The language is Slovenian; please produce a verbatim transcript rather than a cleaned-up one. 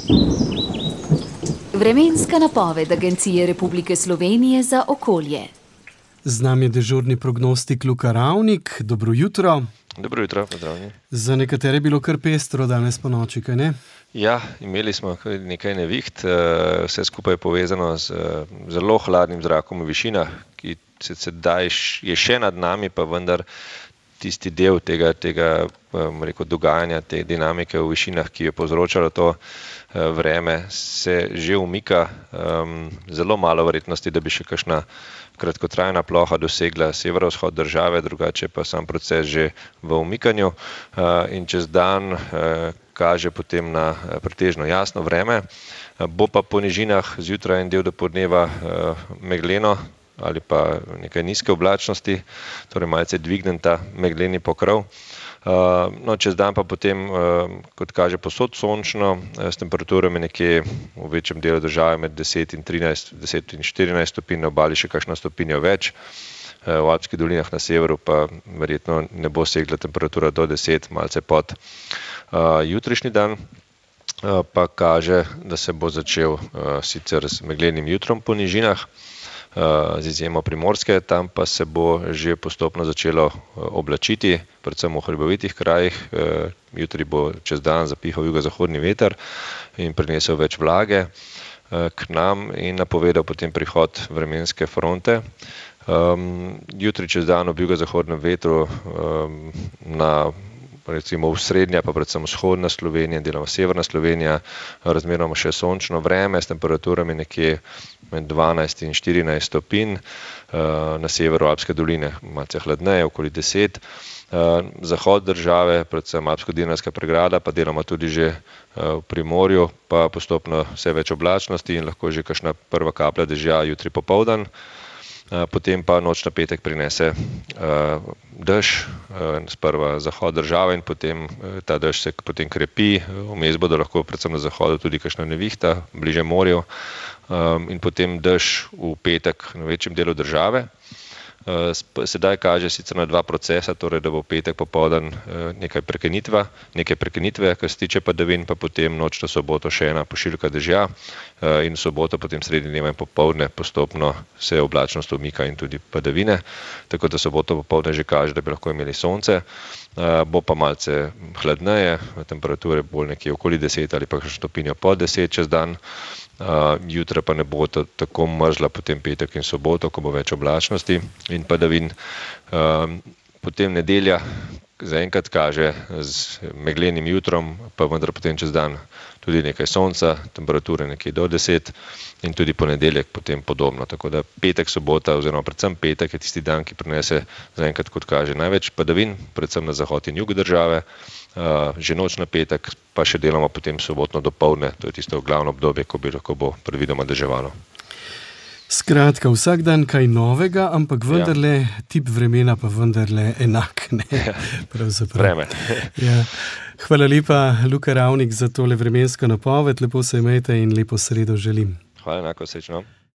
Vremenska napoved Agencije Republike Slovenije za okolje. Z nami je dežurni prognostik Luka Ravnik. Dobro jutro. Dobro jutro, pozdravljeni. Za nekatere je bilo kar pestro danes po noči, kaj ne? Ja, imeli smo nekaj neviht, vse skupaj je povezano z zelo hladnim zrakom v višinah, ki se sedaj je še nad nami, pa vendar tisti del tega, tega rekel, dogajanja, te dinamike v višinah, ki je povzročalo to vreme, se že umika. Zelo malo verjetnosti, da bi še kakšna kratkotrajna ploha dosegla severovzhod države, drugače pa sam proces že v umikanju in čez dan kaže potem na pretežno jasno vreme. Bo pa po nižinah zjutraj in del dopoldneva megleno ali pa nekaj nizke oblačnosti, torej malce dvignen ta megleni pokrov. No, čez dan pa potem, kot kaže, posod sončno, s temperaturami nekje v večjem delu države med deset in trinajst, deset in štirinajst stopinj, na obali še kakšno stopinjo več. V Alpskih dolinah na severu pa verjetno ne bo segla temperatura do deset, malce pod. Jutrišnji dan pa kaže, da se bo začel sicer z meglenim jutrom po nižinah, z izjemo Primorske, tam pa se bo že postopno začelo oblačiti, predvsem v hribovitih krajih. Jutri bo čez dan zapihal jugozahodni veter in prinesel več vlage k nam in napovedal potem prihod vremenske fronte. Jutri čez dan ob jugozahodnem vetru na recimo v srednja, pa predvsem vzhodna Slovenija, deloma severna Slovenija, razmeroma še sončno vreme s temperaturami nekje med dvanajst in štirinajst stopinj, na severu Alpske doline malce hladneje, okoli deset. Zahod države, predvsem Alpsko-Dinarska pregrada, pa deloma tudi že v Primorju, pa postopno vse več oblačnosti in lahko že kakšna prva kaplja dežja jutri popoldan. Potem pa noč na petek prinese dež, sprva zahod države in potem ta dež se potem krepi. Vmes bodo lahko predvsem na zahodu tudi kakšna nevihta, bliže morju in potem dež v petek na večjem delu države. Sedaj kaže sicer na dva procesa, torej da bo petek popoldan nekaj prekenitva, nekaj prekenitve, kar se tiče padavin, pa potem noč na soboto še ena pošiljka dežja in v soboto potem sredi dneva in popoldne postopno se oblačnost umika in tudi padavine, tako da soboto popoldne že kaže, da bi lahko imeli sonce, bo pa malce hladneje, temperature bolj nekje okoli deset ali pa kakšno stopinjo pod deset čez dan. Jutra pa ne bo tako mrzla potem petek in soboto, ko bo več oblačnosti in padavin. Potem nedelja zaenkrat kaže z meglenim jutrom, pa vendar potem čez dan tudi nekaj sonca, temperature nekje do deset in tudi ponedeljek potem podobno. Tako da petek, sobota oziroma predvsem petek je tisti dan, ki prinese zaenkrat, kot kaže, največ padavin, predvsem na zahod in jug države. Že noč na petek, pa še deloma potem sobotno dopoldne, to je tisto glavno obdobje, ko bi lahko bo predvidoma deževalo. Skratka, vsak dan kaj novega, ampak vendarle ja. Tip vremena pa vendarle enak, ne? Ja. Vreme. Ja. Hvala lepa, Luka Ravnik, za tole vremensko napoved. Lepo se imejte in lepo sredo želim. Hvala, enako, srečno.